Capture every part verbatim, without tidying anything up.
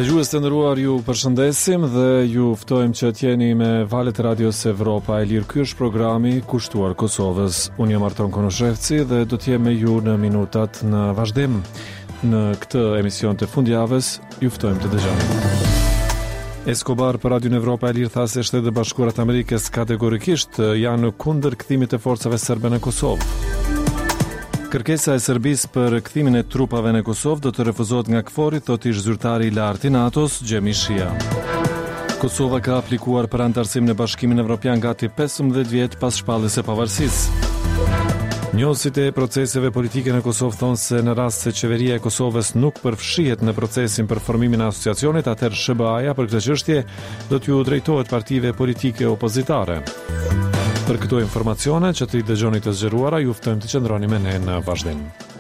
Dëgjues të nderuar, ju përshëndesim dhe ju ftojmë që t'jeni me valët e radios Evropa e Lirë. Ky është programi kushtuar Kosovës. Unë jam Arton Konoshevci dhe do t'jem me ju në minutat në vazhdim. Në këtë emision të fundjavës ju ftojmë të dëgjoni. Escobar për Radion Evropa e Lirë tha se Shtetet e Bashkuara të Amerikës kategorikisht janë kundër kthimit të forcave serbe në Kosovë. Kërkesa e Serbisë për kthimin e trupave në Kosovë do të refuzohet nga KFOR-i, thotë ish zyrtari i lartë i NATO-s, Gjemi Shia. Kosova ka aplikuar për anëtarësim në Bashkimin Evropian gati pesëmbëdhjetë vjet pas shpalljes së pavarësisë. Njohësit e proceseve politike në Kosovë thonë se në rast se qeveria e Kosovës nuk përfshihet në procesin për formimin e asociacionit, atëherë S B A-ja për këtë çështje do t'ju drejtohet partive politike opozitare. Për këto informacione që të i dëgjoni të zgjeruara, ju ftojmë të qëndroni me ne në vazhdim.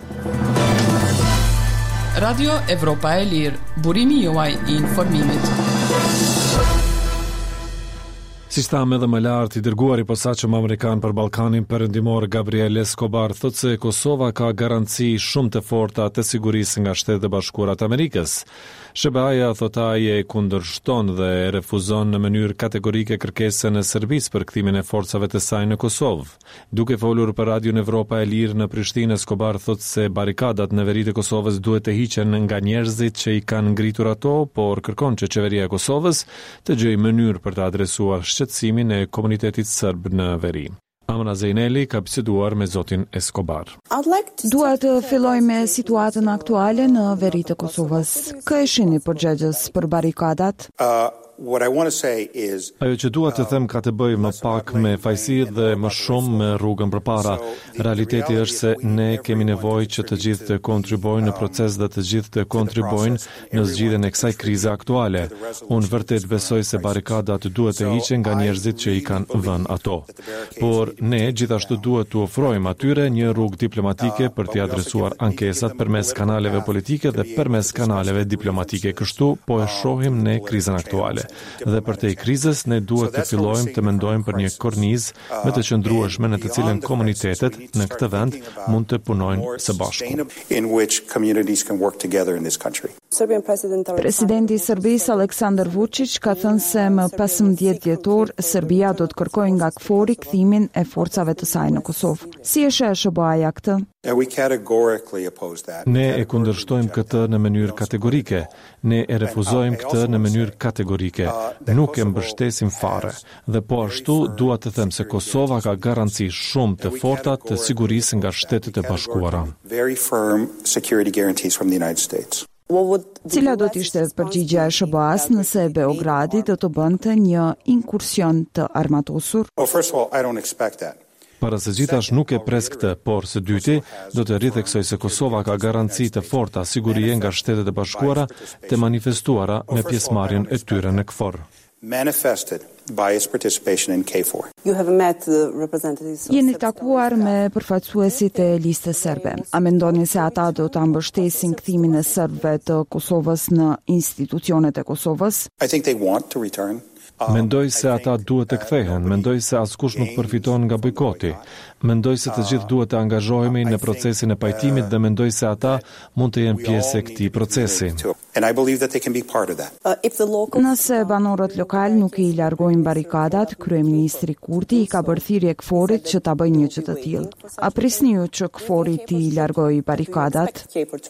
Radio Evropa e Lirë, burimi juaj i informimit. Si thamë edhe më lart, i dërguari i posaçëm amerikan për Ballkanin Perëndimor Gabriel Escobar thotë se Kosova ka garanci shumë të forta të sigurisë nga Shtetet e Bashkuara të Amerikës. S B A-ja, thotë ai, e kundërshton dhe e refuzon në mënyrë kategorike kërkesën e Serbisë për kthimin e forcave të saj në Kosovë. Duke folur për Radion Evropa e Lirë në Prishtinë, Escobar thotë se barikadat në veri të Kosovës duhet të hiqen nga njerëzit që i kanë ngritur ato, por kërkon që qeveria e Kosovës të gjejë mënyrë për të adresuar shqetësimin e komunitetit serb në veri. Amna Zejneli ka biseduar me zotin Escobar. Dua të filloj me situatën aktuale në veri të Kosovës. Kë e shihni përgjegjës për barikadat? Uh... What I want to say is, Ajo që dua të them ka të bëjë më pak me fajsi dhe më shumë me rrugën përpara. Realiteti është se ne kemi nevojë që të gjithë të kontribuojnë në proces dhe të gjithë të kontribuojnë në zgjidhjen e kësaj krize aktuale. Unë vërtet besoj se barikadat duhet të hiqen nga njerëzit që i kanë vënë ato. Por ne gjithashtu duhet të ofrojmë atyre një rrugë diplomatike për t'i adresuar ankesat përmes kanaleve politike dhe përmes kanaleve diplomatike. Kështu po e shohim ne krizën aktuale. Dhe për te i krizës, ne duhet të fillojmë të mendojmë për një kornizë me të qëndrueshme në të cilën komunitetet në këtë vend mund të punojnë së bashku. Presidenti i Serbisë Aleksandar Vučić ka thënë se më pesëmbëdhjetë dhjetor Serbia do të kërkojë nga KFOR-i kthimin e forcave të saj në Kosovë. Si e sheh S B A-ja këtë? Ne e kundërshtojmë këtë në mënyrë kategorike. Ne e refuzojmë këtë në mënyrë kategorike. Nuk e mbështesim fare. Dhe po ashtu dua të them se Kosova ka garanci shumë të forta të sigurisë nga Shtetet e Bashkuara. Cila do të ishte përgjigjja e S B A-s nëse Beogradi do të bënte një inkursion të armatosur? Para se gjithash nuk e pres këtë, por së dyti do të rritheksoj se Kosova ka garanci të forta sigurie nga Shtetet e Bashkuara të manifestuara me pjesëmarrjen e tyre në KFOR. Jeni takuar me përfaqësuesit e listës serbe. A mendoni se ata do ta mbështesin kthimin e serbëve të Kosovës në institucionet e Kosovës? Mendoj se ata duhet të kthehen, mendoj se askush nuk përfiton nga bojkoti. Mendoj se të gjithë duhet të angazhohemi në procesin e pajtimit dhe mendoj se ata mund të jenë pjesë e këtij procesi. Nëse banorët lokal nuk i largojnë barikadat, kryeministri Kurti i ka bërë thirrje KFOR-it që ta bëjë një gjë të tillë. A prisni ju që KFOR-i t'i largojë barikadat?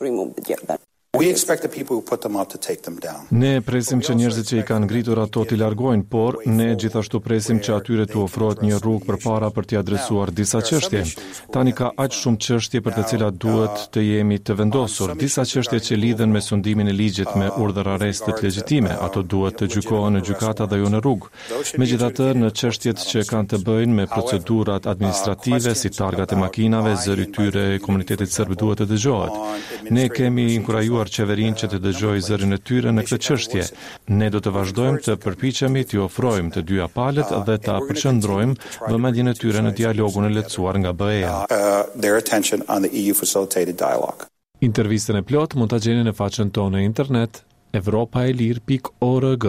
Ne presim që njerëzit që i kanë ngritur ato t'i largojnë, por ne gjithashtu presim që atyre t'u ofrohet një rrugë përpara për t'i adresuar disa çështje. Tani ka aq shumë çështje për të cilat duhet të jemi të vendosur, disa çështje që lidhen me sundimin e ligjit me urdhër arrestit legjitime, ato duhet të gjykohen në gjykata dhe jo në rrugë. Megjithatë, në çështjet që kanë të bëjnë me procedurat administrative si targat e makinave, zëri tyre e komunitetit serb duhet të dëgjohet. Ne kemi inkurajuar qeverinë që të dëgjojë zërin e tyre në këtë çështje. Ne do të vazhdojmë të përpiqemi t'i ofrojmë të dyja palët dhe ta përqendrojmë vëmendjen e tyre në dialogun e lehtësuar nga B E-ja. Intervistën e plot mund ta gjeni në faqen tonë në internet evropaelir pikë org.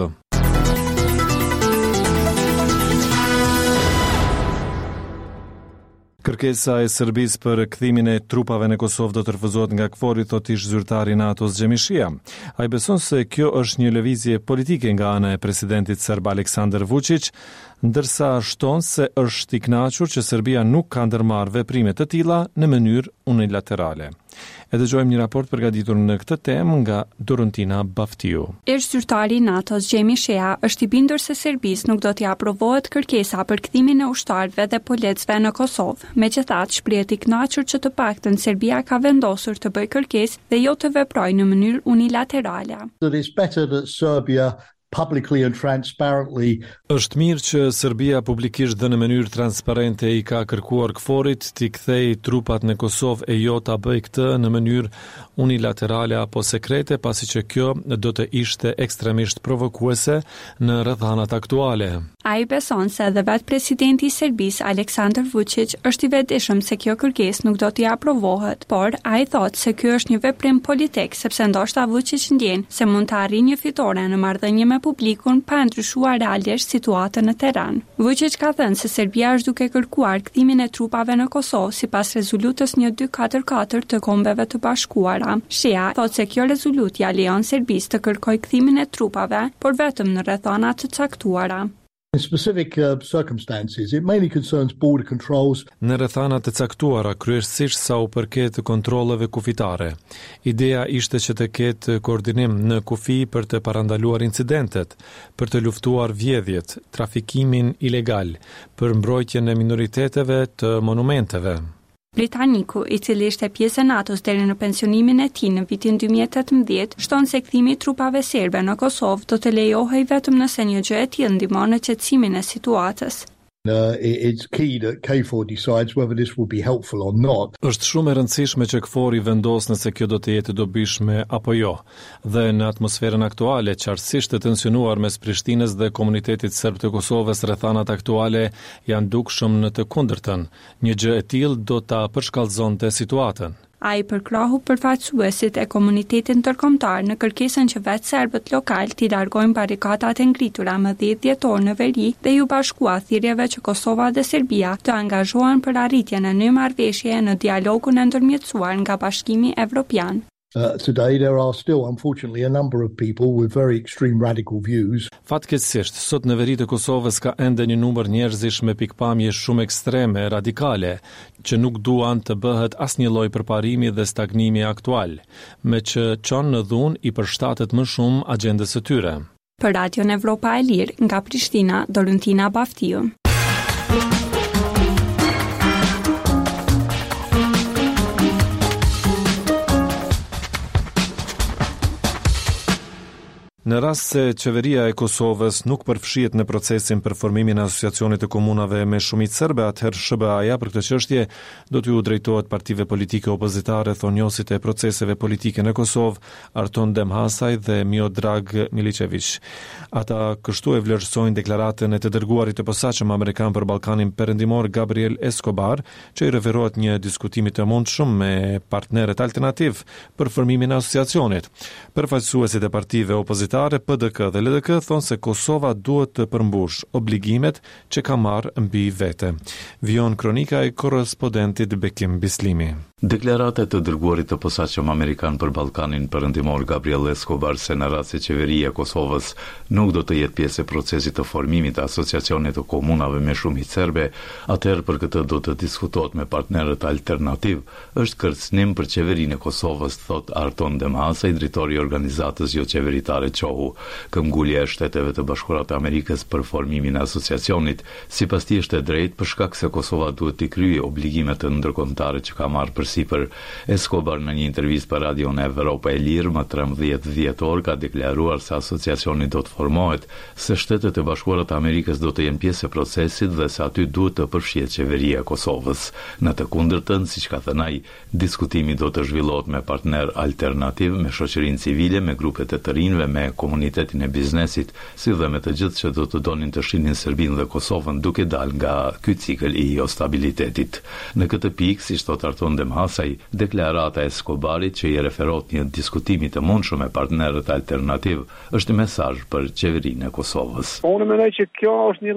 Kërkesa e Serbisë për kthimin e trupave në Kosovë do të refuzohet nga KFOR-i, thotë ish zyrtari i NATO-s Xhemishia. Ai beson se kjo është një lëvizje politike nga ana e presidentit serb Aleksandar Vučić, ndërsa shton se është i kënaqur që Serbia nuk ka ndërmarrë veprime të tilla në mënyrë unilaterale. E dëgjojmë një raport përgatitur në këtë temë nga Dorontina Baftiu. Ish zyrtari i NATO-s Xhemishia është i bindur se Serbisë nuk do t'i aprovohet kërkesa për kthimin e ushtarëve dhe policëve në Kosovë. Megjithatë, shprihet i kënaqur që të paktën Serbia ka vendosur të bëjë kërkesë dhe jo të veprojë në mënyrë unilaterale. That it's better that Serbia publicly and transparently. Është mirë që Serbia publikisht dhe në mënyrë transparente i ka kërkuar KFOR-it t'i kthejë trupat në Kosovë e jo ta bëjë këtë në mënyrë unilaterale apo sekrete, pasi që kjo do të ishte ekstremisht provokuese në rrethanat aktuale. Ai beson se edhe vetë presidenti i Serbisë Aleksandar Vučić është i vetëdijshëm se kjo kërkesë nuk do t'i aprovohet, por ai thotë se ky është një veprim politik, sepse ndoshta Vučić ndjen se mund të arrijë një fitore në marrëdhënie me publikun pa ndryshuar realisht situatën në terren. Vučić ka thënë se Serbia është duke kërkuar kthimin e trupave në Kosovë sipas rezolutës një dy katër katër të Kombeve të Bashkuara. Shia thotë se kjo rezolutje lejon Serbisë të kërkojë kthimin e trupave, por vetëm në rrethana të caktuara. In specific uh, circumstances, it mainly concerns border controls. Në rrethana të caktuara, kryesisht sa u përket kontrolleve kufitare. Ideja ishte që të ketë koordinim në kufi për të parandaluar incidentet, për të luftuar vjedhjet, trafikimin ilegal, për mbrojtjen e minoriteteve të monumenteve. Britaniku, i cili ishte pjesë e NATO-s deri në pensionimin e tij në vitin dy mijë e tetëmbëdhjetë, shton se kthimi i trupave serbe në Kosovë do të lejohej vetëm nëse një gjë e tillë ndihmon në qetësimin e situatës. Uh, it's key that K four decides whether this will be helpful or not. Është shumë e rëndësishme që KFOR-i vendos nëse kjo do të jetë e dobishme apo jo. Dhe në atmosferën aktuale, qartësisht të tensionuar mes Prishtinës dhe komunitetit serb të Kosovës, rrethanat aktuale janë dukshëm në të kundërtën. Një gjë e tillë do ta përshkallëzonte situatën. Ai përkrahu përfaqësuesit e komunitetit ndërkombëtar në kërkesën që vetë serbët lokal t'i largojnë barikadat e ngritura më dhjetë dhjetor në veri dhe ju bashkua thirrjeve që Kosova dhe Serbia të angazhohen për arritjen e një marrëveshjeje në dialogun e ndërmjetësuar nga Bashkimi Evropian. Uh, today there are still, unfortunately, a number of people with very extreme radical views. Fatkeqësisht, sot në veri të Kosovës ka ende një numër njerëzish me pikpamje shumë ekstreme, radikale, që nuk duan të bëhet asnjë lloj përparimi dhe stagnimi aktual, me që çon në dhunë i përshtatet më shumë agjendës së tyre. Për Radion Evropa e Lirë, nga Prishtina, Dorontina Baftiu. Në rast se qeveria e Kosovës nuk përfshihet në procesin për formimin e asociacionit të komunave me shumicë serbe, atëherë S B A-ja për këtë çështje do t'ju drejtohet partive politike opozitare, thonë njohësit e proceseve politike në Kosovë, Arton Demhasaj dhe Miodrag Milicevic. Ata kështu e vlerësojnë deklaratën e të dërguarit të posaçëm amerikan për Ballkanin Perëndimor Gabriel Escobar, që i referohet një diskutimi të mundshëm me partnerët alternativ për formimin e asociacionit. Përfaqësuesit e partive opozitare P D K dhe L D K thonë se Kosova duhet të përmbush obligimet që ka marrë mbi vete. Vion kronika e korrespondentit Bekim Bislimi. Deklarata e të dërguarit të posaçëm amerikan për Ballkanin Perëndimor Gabriel Escobar se në rast se qeveria e Kosovës nuk do të jetë pjesë e procesit të formimit të asociacionit të komunave me shumicë serbe, atëherë për këtë do të diskutohet me partnerët alternativ, është kërcënim për qeverinë e Kosovës, thot Arton Demhasaj, drejtori i organizatës jo qeveritare Qohu. Këmbgulja e Shteteve të Bashkuara të Amerikës për formimin e asociacionit, sipas tij është e drejtë për shkak se Kosova duhet të kryejë obligimet e ndërkombëtare që ka marrë sipër. Escobar në një intervistë për Radion Evropa e Lirë më trembëdhjetë dhjetor ka deklaruar se asociacioni do të formohet, se Shtetet e Bashkuara të Amerikës do të jenë pjesë e procesit dhe se aty duhet të përfshihet qeveria e Kosovës. Në të kundërtën, siç ka thënë ai, diskutimi do të zhvillohet me partner alternativ, me shoqërinë civile, me grupet e të rinjve, me komunitetin e biznesit, si dhe me të gjithë që do të donin të shihnin Serbinë dhe Kosovën duke dalë nga ky cikël i jo stabilitetit. Në këtë pikë, siç thot Arton Demhasaj, deklarata e Escobarit që i referohet një diskutimi të mundshëm me partnerët alternativ është mesazh për qeverinë e Kosovës. Unë mendoj që kjo është një lloj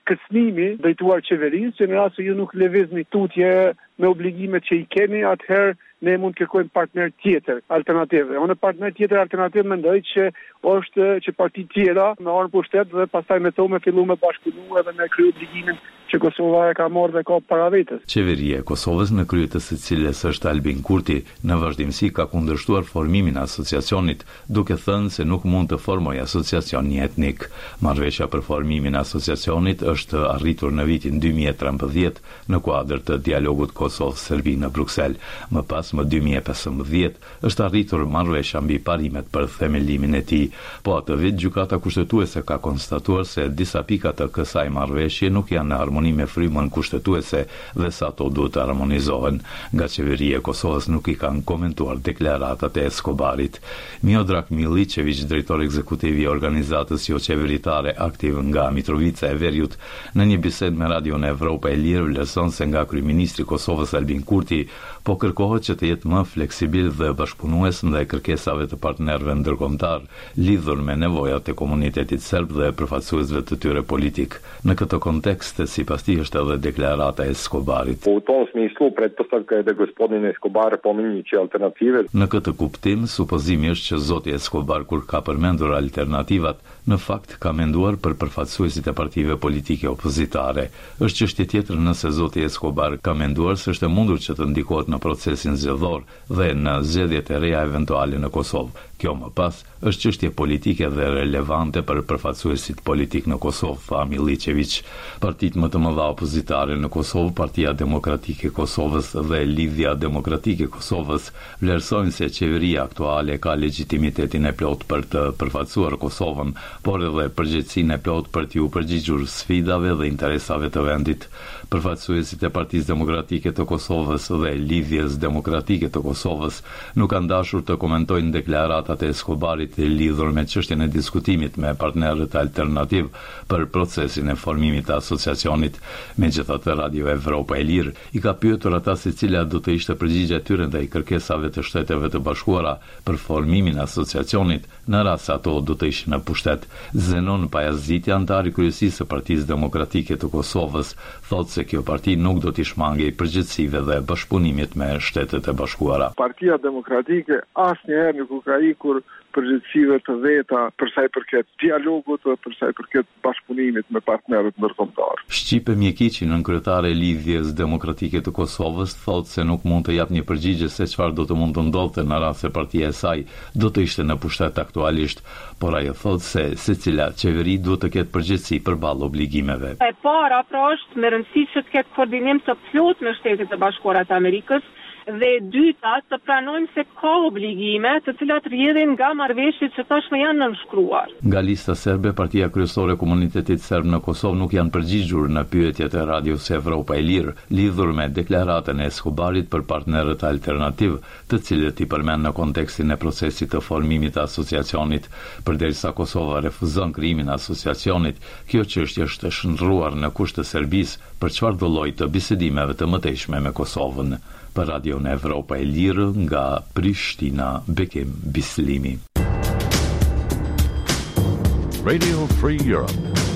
kërcënimi drejtuar qeverisë, që në rast se ju nuk lëvizni tutje me obligimet që i keni, atëherë ne mund të kërkojmë partner tjetër, alternativë. Unë partner tjetër alternativë mendoj që është që parti tjera me orën pushtet dhe pastaj me to me fillu me bashkëpunu edhe me krye obligimin që Kosova e ka marrë dhe ka para vetes. Qeveria e Kosovës, në krye të së cilës është Albin Kurti, në vazhdimsi ka kundërshtuar formimin e asociacionit, duke thënë se nuk mund të formojë asociacion një etnik. Marrëveshja për formimin e asociacionit është arritur në vitin dy mijë e trembëdhjetë në kuadër të dialogut Kosovë-Serbi në Bruksel. Më pas, më dy mijë e pesëmbëdhjetë është arritur marrëveshja mbi parimet për themelimin e tij. Po atë vit gjykata kushtetuese ka konstatuar se disa pika të kësaj marrëveshje nuk janë në harmoni me frymën kushtetuese dhe sa ato duhet të harmonizohen. Nga qeveria e Kosovës nuk i kanë komentuar deklaratat e Escobarit. Miodrag Milicevic, drejtor ekzekutiv i organizatës jo qeveritare aktiv nga Mitrovica e Veriut, në një bisedë me Radion Evropa e Lirë vlerëson se nga kryeministri i Kosovës Albin Kurti po kërkohet që të jetë më fleksibil dhe bashkëpunues ndaj kërkesave të partnerëve ndërkombëtar lidhur me nevojat e komunitetit serb dhe përfaqësuesve të tyre politik. Në këtë kontekst, sipas tij është edhe deklarata e Escobarit. Po u tom smislu pretpostavka je da gospodin Escobar pominje që alternative. Në këtë kuptim, supozimi është që zoti Escobar kur ka përmendur alternativat, në fakt ka menduar për përfaqësuesit e partive politike opozitare. Është çështje tjetër nëse zoti Escobar ka menduar se është e mundur që të ndikohet në procesin zgjedhor dhe në zgjedhjet e reja eventuale në Kosovë. Kjo më pas është çështje politike dhe relevante për përfaqësuesit politik në Kosovë, tha Milicevic. Partitë më të mëdha opozitare në Kosovë, Partia Demokratike e Kosovës dhe Lidhja Demokratike e Kosovës, vlerësojnë se qeveria aktuale ka legitimitetin e plot për të përfaqësuar Kosovën, por edhe përgjegjësinë e plot për t'u përgjigjur sfidave dhe interesave të vendit. Përfaqësuesit e Partisë Demokratike të Kosovës dhe Lidhjes Demokratike të Kosovës nuk kanë dashur të komentojnë deklaratat e Escobarit e lidhur me çështjen e diskutimit me partnerët alternativ për procesin e formimit të asociacionit. Megjithatë, Radio Evropa e Lirë i ka pyetur ata se cila do të ishte përgjigjja e tyre ndaj kërkesave të Shteteve të Bashkuara për formimin e asociacionit në rast se ato do të ishin në pushtet. Zenon Pajaziti, antar i kryesisë së Partisë Demokratike të Kosovës, thotë se kjo parti nuk do t'i shmangej përgjegjësive dhe bashkëpunimit me Shtetet e Bashkuara. Partia Demokratike asnjëherë nuk ka ikur përgjegjësive të veta për sa i përket dialogut dhe për sa i përket bashkëpunimit me partnerët ndërkombëtar. Shqipe Mjekiçi, nënkryetare e Lidhjes Demokratike të Kosovës, thotë se nuk mund të jap një përgjigje se çfarë do të mund të ndodhte në rast se partia e saj do të ishte në pushtet aktualisht, por ajo thotë se secila qeveri duhet të ketë përgjegjësi përballë obligimeve. E para pra është me rëndësi që të ketë koordinim të plotë me Shtetet e Bashkuara të Amerikës, dhe e dyta të pranojmë se ka obligime të cilat rrjedhin nga marrëveshjet që tashmë janë nënshkruar. Nga lista serbe, Partia Kryesore e Komunitetit Serb në Kosovë nuk janë përgjigjur në pyetjet e Radios Evropa e Lirë lidhur me deklaratën e Escobarit për partnerët alternativ, të cilët i përmend në kontekstin e procesit të formimit të asociacionit. Përderisa Kosova refuzon krijimin e asociacionit, kjo çështje është shndruar në kusht të Serbisë për çfarëdo lloj të bisedimeve të mëtejshme me Kosovën. Për Radio në Evropa e Lirë nga Prishtina, Bekim Bislimi. Radio Free Europe.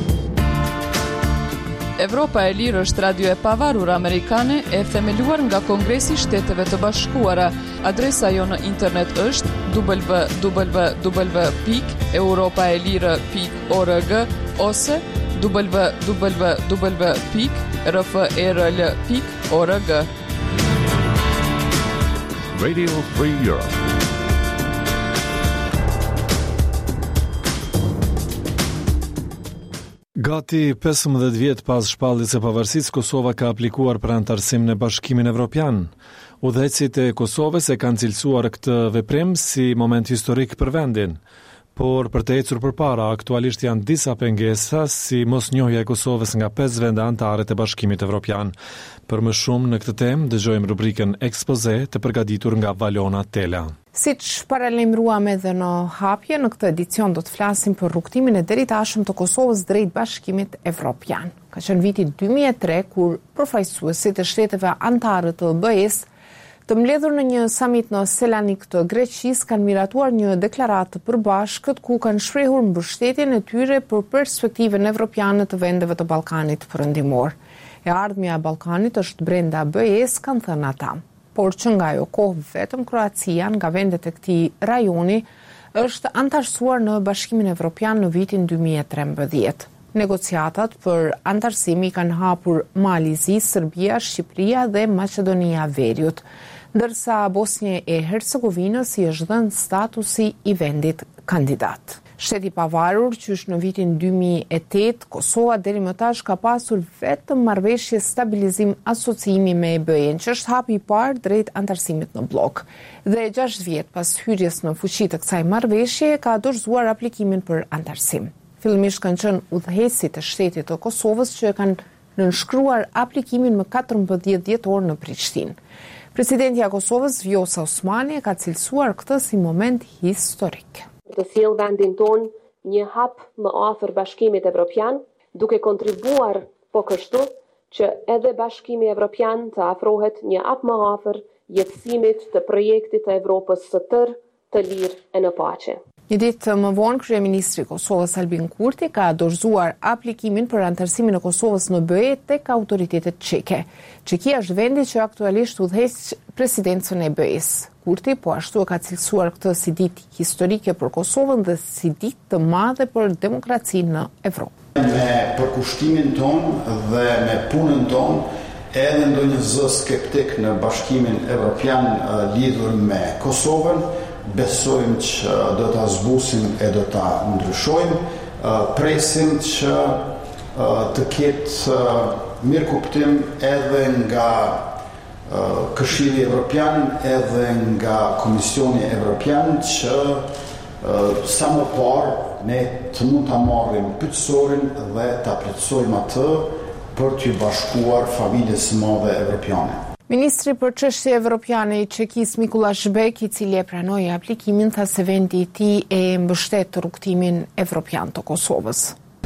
Evropa e Lirë është radio e pavarur amerikane e themeluar nga Kongresi i Shteteve të Bashkuara. Adresa jo në internet është w w w pikë europaelire pikë org ose w w w pikë r f r l pikë org. Radio Free Europe. Gati pesëmbëdhjetë vjet pas shpalljes së pavarësisë, Kosova ka aplikuar për anëtarësim në Bashkimin Evropian. Udhëheqësit e Kosovës e kanë cilësuar këtë veprim si moment historik për vendin. Por për të ecur përpara, aktualisht janë disa pengesa si mosnjohja e Kosovës nga pesë vende anëtare të Bashkimit Evropian. Për më shumë në këtë temë, dëgjojmë rubrikën Ekspoze të përgatitur nga Valona Tela. Siç paralajmëruam edhe në hapje, në këtë edicion do të flasim për rrugtimin e deritashëm të Kosovës drejt Bashkimit Evropian. Ka qenë viti dy mijë e tre kur përfaqësuesit e shteteve anëtare të B E S Të mbledhur në një summit në Selanik të Greqisë kanë miratuar një deklaratë të përbashkët ku kanë shprehur mbështetjen e tyre për perspektivën evropiane të vendeve të Ballkanit Perëndimor. E ardhmja e Ballkanit është brenda B E-s, kanë thënë ata. Por që nga ajo kohë vetëm Kroacia nga vendet e këtij rajoni është antarësuar në Bashkimin Evropian në vitin dy mijë e trembëdhjetë. Negociatat për antarësim i kanë hapur Malizi, Serbia, Shqipëria dhe Maqedonia e Veriut, ndërsa Bosnia e Hercegovinës i është dhënë statusi i vendit kandidat. Shteti i pavarur, qysh në vitin dy mijë e tetë, Kosova deri më tash ka pasur vetëm marrëveshje stabilizim asociimi me E B E-n, që është hapi i parë drejt antarësimit në blok. Dhe gjashtë vjet pas hyrjes në fuqi të kësaj marrëveshje ka dorëzuar aplikimin për antarësim. Fillimisht kanë qenë udhëheqësit e shtetit të Kosovës që kanë nënshkruar aplikimin më katërmbëdhjetë dhjetor në Prishtinë. Presidentja e Kosovës, Vjosa Osmani, ka cilësuar këtë si moment historik. Të sjell vendin ton një hap më afër Bashkimit Evropian, duke kontribuar po kështu që edhe Bashkimi Evropian të afrohet një hap më afër jetësimit të projektit të Evropës së tërë, të lirë e në paqe. Një ditë më vonë, kryeministri i Kosovës Albin Kurti ka dorëzuar aplikimin për antarësimin e Kosovës në B E tek autoritetet çeke. Çekia është vendi që aktualisht udhëheq presidencën e B E-s. Kurti po ashtu e ka cilësuar këtë si ditë historike për Kosovën dhe si ditë të madhe për demokracinë në Evropë. Me përkushtimin ton dhe me punën ton, edhe ndonjë zë skeptik në Bashkimin Evropian lidhur me Kosovën, besojmë që do ta zbusim e do ta ndryshojmë, presim që të ketë mirëkuptim edhe nga Këshilli Evropian, edhe nga Komisioni Evropian që sa më parë ne të mund ta marrim pyetësorin dhe ta plotësojmë atë për të bashkuar familjes së madhe evropiane. Ministri për çështje evropiane i Çekisë Mikuláš Bek, i cili e pranoi aplikimin, tha se vendi i tij e mbështet rrugtimin evropian të Kosovës.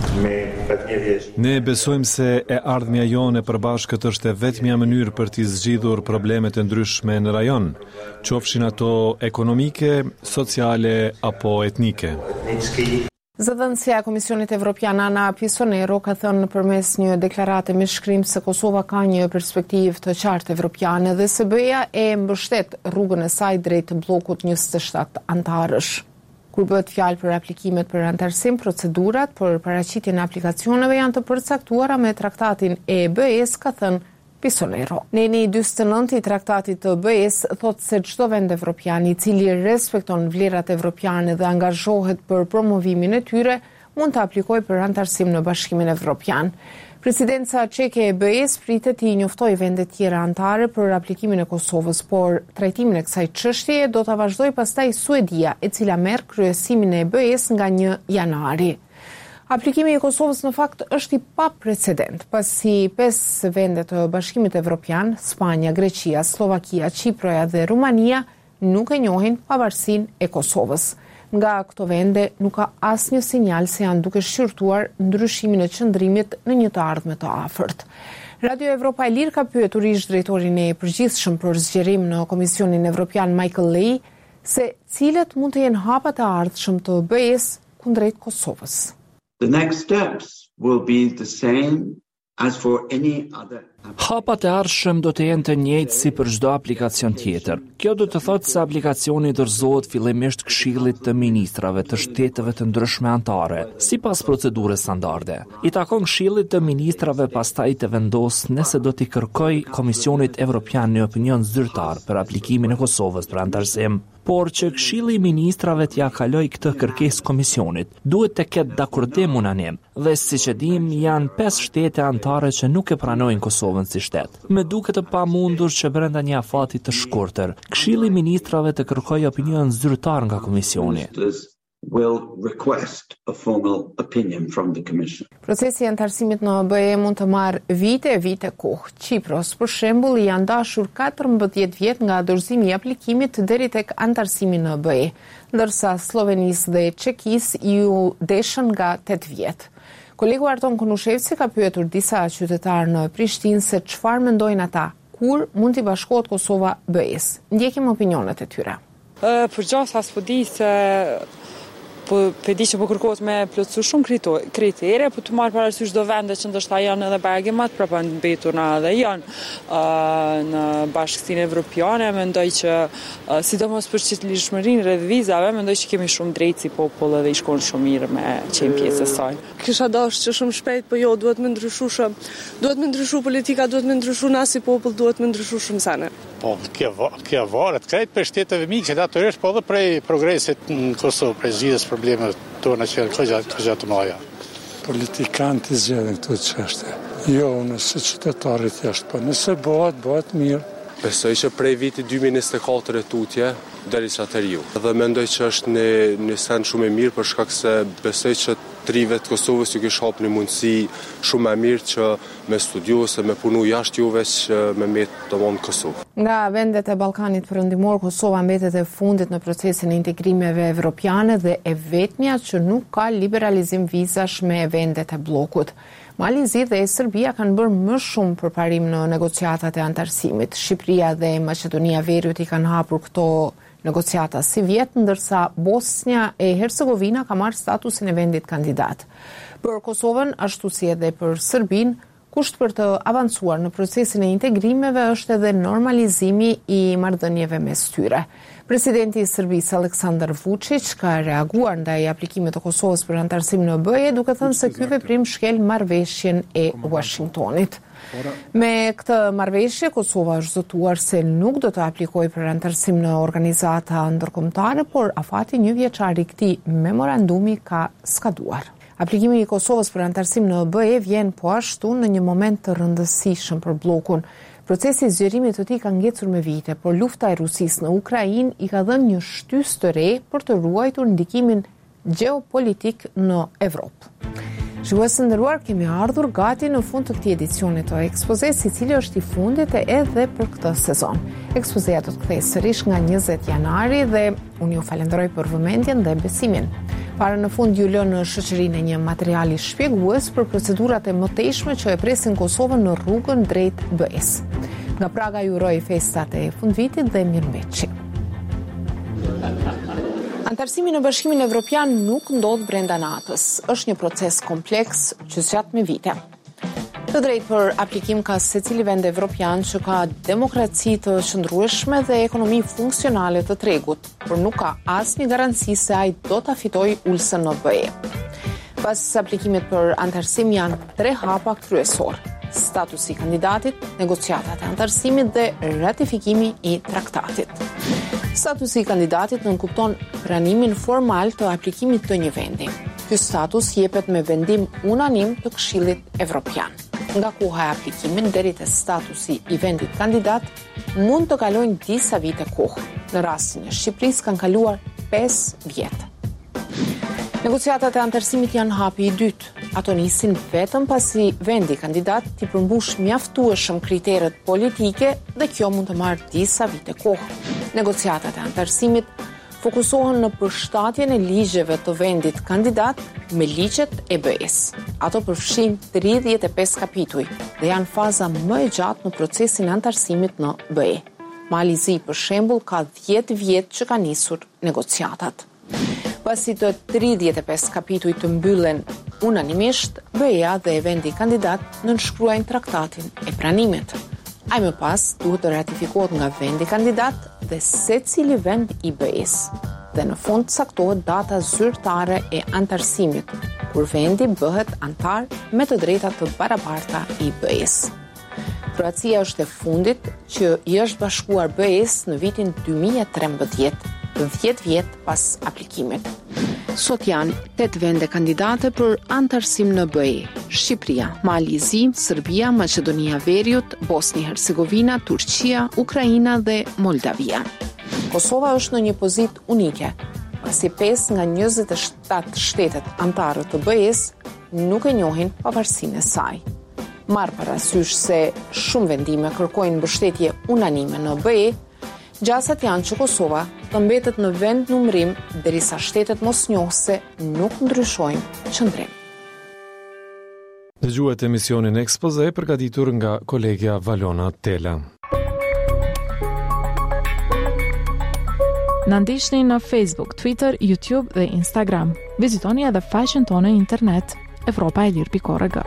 Ne besojmë se e ardhmja jone e përbashkët është e vetmja mënyrë për t'i zgjidhur problemet e ndryshme në rajon, qofshin ato ekonomike, sociale apo etnike. Zëdhënësia e Komisionit Evropian Ana Pisonero ka thënë nëpërmes një deklarate me shkrim se Kosova ka një perspektivë të qartë evropiane dhe se B E-ja e mbështet rrugën e saj drejt bllokut njëzet e shtatë antarësh. Kur bëhet fjalë për aplikimet për antarësim, procedurat për paraqitjen e aplikacioneve janë të përcaktuara me traktatin e B E-s, ka thënë Pisonero. Neni dyzet e nëntë i traktatit të B E-s thotë se çdo vend evropian i cili respekton vlerat evropiane dhe angazhohet për promovimin e tyre mund të aplikojë për antarësim në Bashkimin Evropian. Presidenca çeke e B E-s pritet i njoftojë vende tjera antare për aplikimin e Kosovës, por trajtimin e kësaj çështjeje do ta vazhdojë pastaj Suedia, e cila merr kryesimin e B E-s nga një janari. Aplikimi i Kosovës në fakt është i paprecedent, pasi pesë vende të Bashkimit Evropian, Spanja, Greqia, Slovakia, Çiproja dhe Rumania nuk e njohin pavarësinë e Kosovës. Nga këto vende nuk ka asnjë sinjal se janë duke shqyrtuar ndryshimin e qëndrimit në një të ardhme të afërt. Radio Evropa e Lirë ka pyetur ish drejtorin e përgjithshëm për zgjerim në Komisionin Evropian Michael Ley se cilët mund të jenë hapat e ardhshëm të B E-s kundrejt Kosovës. The next steps will be the same as for any other. Hapat e ardhshëm do të jenë të njëjtë si për çdo aplikacion tjetër. Kjo do të thotë se aplikacioni dorëzohet fillimisht Këshillit të Ministrave të shteteve të ndryshme anëtare, sipas procedurës standarde. I takon Këshillit të Ministrave pastaj të vendosë nëse do t'i kërkojë Komisionit Evropian një opinion zyrtar për aplikimin e Kosovës për antarësim. Por që Këshilli i Ministrave t'ja kaloj këtë kërkesë Komisionit, duhet të ketë dakordim unanim, dhe siç e dim janë pesë shtete anëtare që nuk e pranojnë Kosovën si shtet. Me duket të pamundur që brenda një afati të shkurtër, Këshilli i Ministrave të kërkojë opinion zyrtar nga Komisioni. Will request a formal opinion from the Commission. Procesi i antarësimit në B E mund të marrë vite e vite kohë. Çipros, për shembull, janë dashur katërmbëdhjetë vjet nga dorëzimi i aplikimit deri tek antarësimi në B E, ndërsa Slovenisë dhe Çekisë ju deshën nga tetë vjet. Kolegu Arton Konushevci ka pyetur disa qytetarë në Prishtinë se çfarë mendojnë ata kur mund t'i bashkohet Kosova B E-s. Ndjekim opinionet e tyre. Për gjasa s'po di se po pe di që po kërkohet me plotësu shumë kritere, po të marrë parasysh do vende që ndoshta janë edhe Bergamat, prapa mbetuna edhe janë uh, në Bashkësinë Evropiane, mendoj që uh, sidomos për qëllishmërinë rreth vizave, mendoj që kemi shumë drejtë si popull edhe i shkon shumë mirë me qenë pjesë e saj. Kisha dashur që shumë shpejt, po jo, duhet me ndryshu shumë. Duhet me ndryshu politika, duhet me ndryshu na si popull, duhet me ndryshu shumë sene. Po, kjo varet krejt për shteteve mikë, natyrisht po edhe prej progresit në Kosovë, prej zgjidhjes problemeve tona që janë të mëdha. Politikanët zgjedhin këto çështje. Jo, nëse qytetarit jashtë, po nëse bëhet, bëhet mirë. Besoj që prej vitit dy mijë e njëzet e katër e tutje derisa të riu. Dhe mendoj që është një, një sen shumë e mirë për shkak se besoj që trive të Kosovës ju kish hap një mundësi shumë e mirë që me studiu ose me punu jashtë juve që me metë të mund Kosovë. Nga vendet e Ballkanit Perëndimor, Kosova mbetet e fundit në procesin e integrimeve evropiane dhe e vetmja që nuk ka liberalizim vizash me vendet e bllokut. Malizi dhe Serbia kanë bërë më shumë përparim në negociatat e antarësimit. Shqipëria dhe Maqedonia Veriut i kanë hapur këto negociata si vjetë, ndërsa Bosnia e Hercegovina ka marrë statusin e vendit kandidat. Për Kosovën, ashtu si edhe për Serbinë, kusht për të avancuar në procesin e integrimeve është edhe normalizimi i marrëdhënieve mes tyre. Presidenti i Serbisë Aleksandar Vučić ka reaguar ndaj aplikimit të Kosovës për antarësim në B E, duke thënë se ky veprim shkel marrëveshjen e Washingtonit. Me këtë marrëveshje, Kosova është zotuar se nuk do të aplikojë për antarësim në organizata ndërkombëtare, por afati një vjeçar i këtij memorandumi ka skaduar. Aplikimi i Kosovës për antarësim në B E vjen po ashtu në një moment të rëndësishëm për bllokun. Procesi i zgjerimit të tij ka ngecur me vite, por lufta e Rusisë në Ukrainë i ka dhënë një shtysë të re për të ruajtur ndikimin gjeopolitik në Evropë. Shikues të nderuar, kemi ardhur gati në fund të këtij edicioni të ekspozes, i cili është i fundit edhe për këtë sezon. Ekspozea do të kthehej sërish nga njëzet janari dhe unë ju falenderoj për vëmendjen dhe besimin. Para në fund ju lë në shoqërinë e një materiali shpjegues për procedurat e mëtejshme që e presin Kosovën në rrugën drejt B E-s. Nga Praga ju uroj festat e fundvitit dhe mirëmbëjtje. Antarësimi në Bashkimin Evropian nuk ndodh brenda natës. Është një proces kompleks që zgjat me vite. Të drejtë për aplikim ka secili vend evropian që ka demokraci të qëndrueshme dhe ekonomi funksionale të tregut, por nuk ka asnjë garanci se ai do ta fitojë ulsën në B E. Pas aplikimit për antarësim janë tre hapa kryesor: statusi i kandidatit, negociatat e antarësimit dhe ratifikimi i traktatit. Statusi i kandidatit nënkupton pranimin formal të aplikimit të një vendi. Ky status jepet me vendim unanim të Këshillit Evropian. Nga koha e aplikimit deri te statusi i vendit kandidat mund të kalojnë disa vite kohë. Në rastin e Shqipërisë kanë kaluar pesë vjet. Negociatat e antarësimit janë hapi i dytë. Ato nisin vetëm pasi vendi kandidat t'i përmbush mjaftueshëm kriteret politike dhe kjo mund të marrë disa vite kohë. Negociatat e antarësimit fokusohen në përshtatjen e ligjeve të vendit kandidat me ligjet e B E-s. Ato përfshin tridhjetë e pesë kapituj dhe janë faza më e gjatë në procesin e antarësimit në B E. Malizi, për shembull, ka dhjetë vjet që ka nisur negociatat. Pasi të tridhjetë e pesë kapituj të mbyllen unanimisht, B E-a dhe vendi kandidat nënshkruajnë traktatin e pranimit. Ai më pas duhet të ratifikohet nga vendi kandidat dhe secili vend i B E-s. Dhe në fund saktohet data zyrtare e antarësimit, kur vendi bëhet antar me të drejtat të barabarta i B E-s. Kroacia është e fundit që i është bashkuar B E-s në vitin dy mijë e trembëdhjetë, dhjetë vjet pas aplikimit. Sot janë tetë vende kandidate për antarësim në B E: Shqipëria, Mali, Serbia, Maqedonia Veriut, Bosni-Hercegovina, Turqia, Ukraina dhe Moldavia. Kosova është në një pozitë unike, pasi pesë nga njëzet e shtatë shtetet antarë të B E-s nuk e njohin pavarësinë e saj. Marr parasysh se shumë vendime kërkojnë mbështetje unanime në B E, gjasat janë që Kosova të mbetet në vend numërim derisa shtetet mosnjohëse nuk ndryshojnë qëndrim. Dëgjuat emisionin Ekspoze përgatitur nga kolegja Valona Tela. Na ndiqni në Facebook, Twitter, YouTube dhe Instagram. Vizitoni edhe faqen tonë internet evropa e lir pikë org.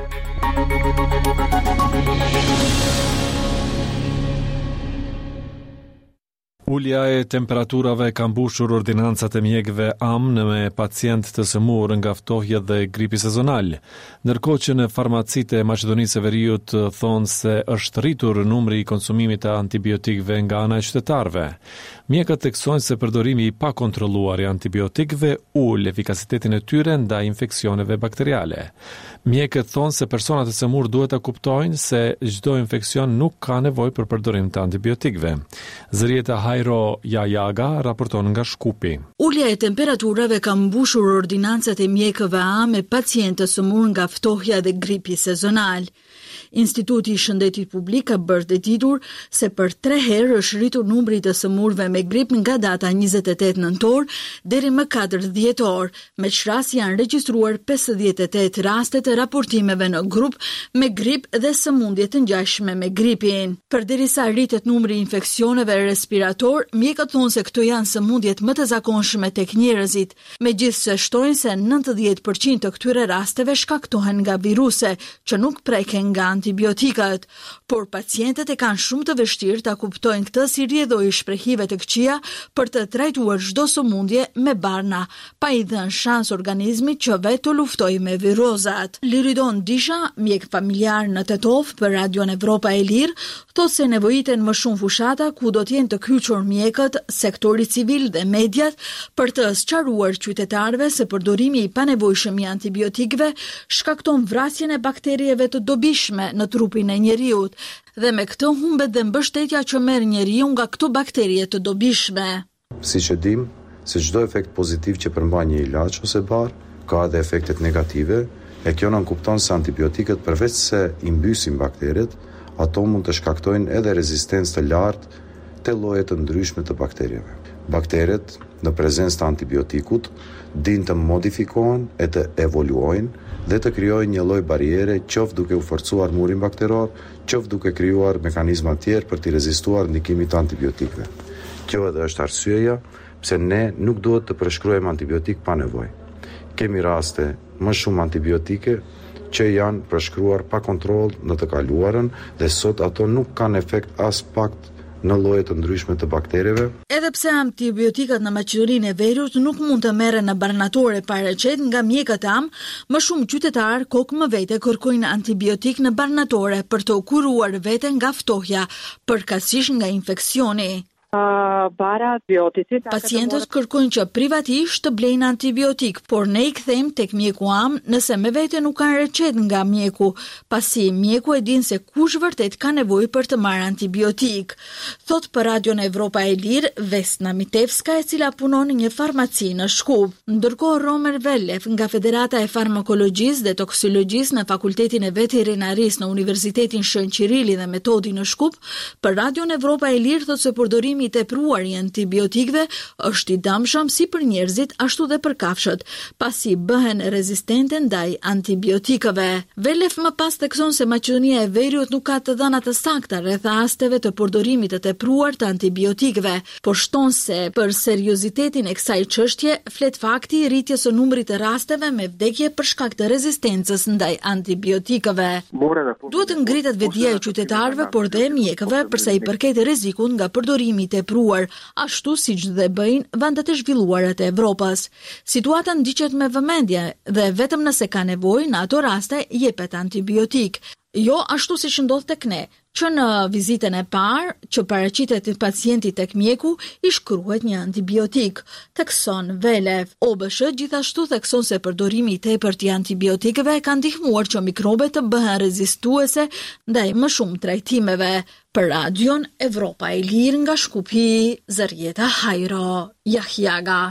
Ulja e temperaturave ka mbushur ordinancat e mjekëve amë me pacient të sëmurë nga ftohja dhe gripi sezonal, ndërkohë që në farmacitë e Maqedonisë së Veriut thonë se është rritur numri i konsumimit të antibiotikëve nga ana e qytetarëve. Mjekët theksojnë se përdorimi i pakontrolluar i antibiotikëve ul efikasitetin e tyre ndaj infeksioneve bakteriale. Mjekët thonë se personat e sëmurë duhet të kuptojnë se çdo infeksion nuk ka nevojë për përdorim të antibiotikëve. Zërieta Hajro Jajaga raporton nga Shkupi. Ulja e temperaturave ka mbushur ordinancat e mjekëve A me pacientë të sëmurë nga ftohja dhe gripi sezonal. Instituti i Shëndetit Publik ka bërë të ditur se për tre herë është rritur numri të sëmurëve me grip nga data njëzet e tetë nëntor deri më katër dhjetor, me qras janë regjistruar pesëdhjetë e tetë raste të raportimeve në grup me grip dhe sëmundje të ngjashme me gripin. Përderisa rritet numri i infeksioneve respirator, mjekët thonë se këto janë sëmundjet më të zakonshme tek njerëzit, megjithse shtojnë se nëntëdhjetë përqind të këtyre rasteve shkaktohen nga viruse që nuk preken nga antibiotikat, por pacientët e kanë shumë të vështirë ta kuptojnë këtë si rrjedhojë shprehive të këqija për të trajtuar çdo sëmundje me barna, pa i dhënë shans organizmit që vetë të luftojë me virozat. Liridon Disha, mjek familjar në Tetov për Radion Evropa e Lirë, thotë se nevojiten më shumë fushata ku do të jenë të kyçur mjekët, sektori civil dhe mediat për të sqaruar qytetarëve se përdorimi i panevojshëm i antibiotikëve shkakton vrasjen e bakterieve të dobishme në trupin e njeriut dhe me këtë humbet dhe mbështetja që merr njeriu nga këto bakterie të dobishme. Siç e dim, se çdo efekt pozitiv që përmban një ilaç ose bar, ka edhe efektet negative, e kjo nënkupton se antibiotikët përveç se i mbysin bakteret, ato mund të shkaktojnë edhe rezistencë të lartë te lloje të ndryshme të bakterieve. Bakteret në prezencë të antibiotikut din të modifikohen e të evoluojnë dhe të krijojnë një lloj bariere, qoftë duke u forcuar murin bakteror, qoftë duke krijuar mekanizma të tjerë për të rezistuar ndikimit të antibiotikëve. Kjo edhe është arsyeja pse ne nuk duhet të përshkruajmë antibiotik pa nevojë. Kemi raste më shumë antibiotike që janë përshkruar pa kontroll në të kaluarën dhe sot ato nuk kanë efekt as pak në lloje të ndryshme të baktereve. Edhe pse antibiotikat në Maqedoninë e Veriut nuk mund të merren në barnatore pa recetë nga mjekët am, më shumë qytetarë kokë më vete kërkojnë antibiotik në barnatore për të u kuruar veten nga ftohja, përkatësisht nga infeksioni. Pacientët kërkojnë që privatisht të blejnë antibiotik, por ne i kthejmë tek mjeku am nëse me vete nuk kanë recetë nga mjeku, pasi mjeku e din se kush vërtet ka nevojë për të marrë antibiotik. Thot për Radion Evropa e Lirë Vesna Mitevska, e cila punon në një farmaci në Shkup. Ndërkohë Romer Velev nga Federata e Farmakologjisë dhe Toksiologjisë në Fakultetin e Veterinarisë në Universitetin Shën Qirili dhe Metodi në Shkup, për Radion Evropa e Lirë thotë se përdorimi i tepruar i antibiotikëve është i dëmshëm si për njerëzit ashtu dhe për kafshët, pasi bëhen rezistente ndaj antibiotikëve. Velev më pas thekson se Maqedonia e Veriut nuk ka të dhëna të sakta rreth rasteve të përdorimit të tepruar të antibiotikëve, por shton se për seriozitetin e kësaj çështje flet fakti i rritjes së numrit të rasteve me vdekje për shkak të rezistencës ndaj antibiotikëve. Duhet të ngritet vetdia e qytetarëve, por dhe mjekëve përsa i përket rrezikut nga përdorimi tepruar, ashtu siç dhe bëjnë vendet e zhvilluara të Evropës. Situata ndiqet me vëmendje dhe vetëm nëse ka nevojë në ato raste jepet antibiotik. Jo ashtu siç ndodh tek ne, që në vizitën e parë që paraqitet pacienti tek mjeku i shkruhet një antibiotik, thekson Velev. O B S H gjithashtu thekson se përdorimi i tepërt i antibiotikëve ka ndihmuar që mikrobet të bëhen rezistuese ndaj më shumë trajtimeve. Për Radion Evropa e Lirë nga Shkupi, Zërieta Hajro Jahjaga.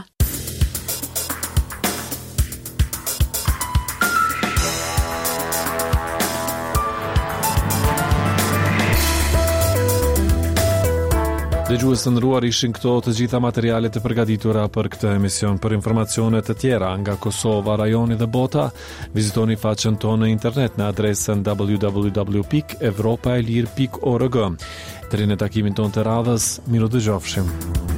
Dëgjues të nderuar, ishin këto të gjitha materialet e përgatitura për këtë emision. Për informacione të tjera nga Kosova, rajoni dhe bota, vizitoni faqen tonë në internet në adresën w w w pikë evropa e lirë pikë org. Deri në takimin tonë të radhës, miru dëgjofshim.